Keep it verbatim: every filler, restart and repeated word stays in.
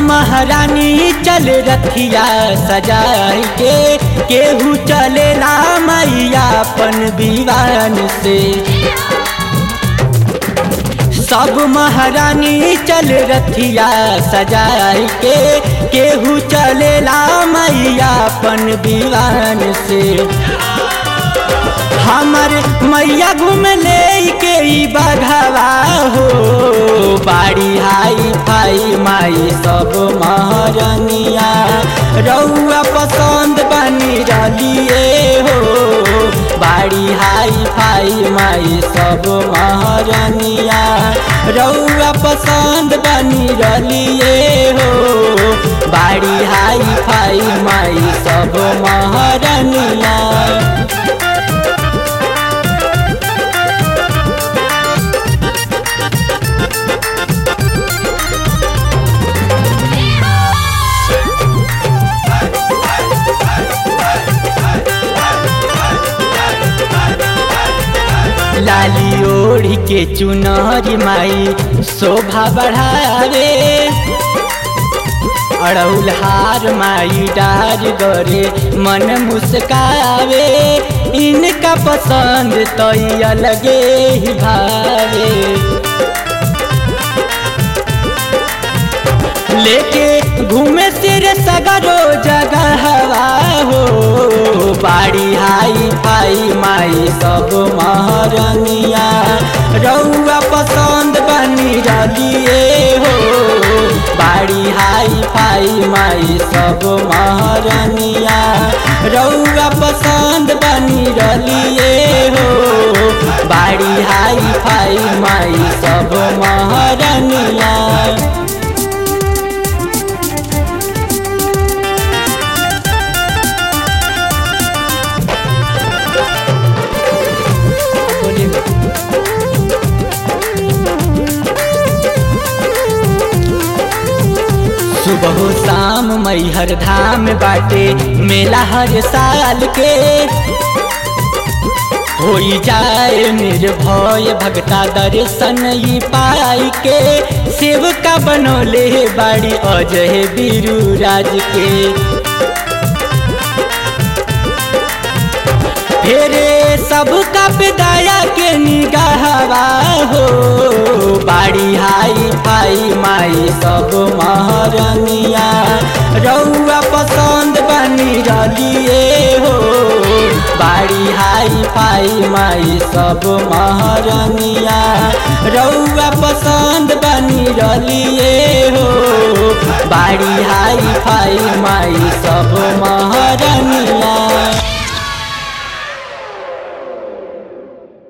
महारानी चल रथिया सजाई के, केहू चलेला मैया अपन दीवान से। सब महारानी चल रथिया सजाई के, केहू चलेला मैया अपन दीवान से। हमर मैया घूम ले के बघवा हो, बाड़ी हाई फाई माई सब महारानिया रउआ पसंद बनी रलिए हो। बाड़ी हाई फाई माई सब महारानिया रउआ पसंद बनी रलिए हो। बाड़ी हाई फाई माई सब महारानिया। लाली ओढ़ी के चुनरी माई शोभा बढ़ावे, अड़ौल हार माई डार गरे मन मुस्कावे। इनका पसंद तो अलगे ही भावे, लेके घूमे सिर सगरो जगह हवा हो। बाड़ी हाई फाई माई सब महारानिया रउआ पसंद बनी रलिए हो। बाड़ी हाई फाई माई सब महारानिया रउआ पसंद बनी रलिए हो। बाड़ी हाई फाई माई सब महारानिया। सुबह शाम मैहर धाम बाटे मेला हर साल के। होई जाए निर्भय भगता दर्शन ही पाई के। सेवका बनौले बाड़ी अजय बीरू राज के। फेरे सबका विदाया के निगाहवा हो। बाड़ी हाई फाई माई सब महारानिया रउआ पसंद बनी रलिए हो। बाड़ी हाई फाई माई सब महारानिया रउआ पसंद बनी रलिए हो। बाड़ी हाई फाई माई सब महारानिया।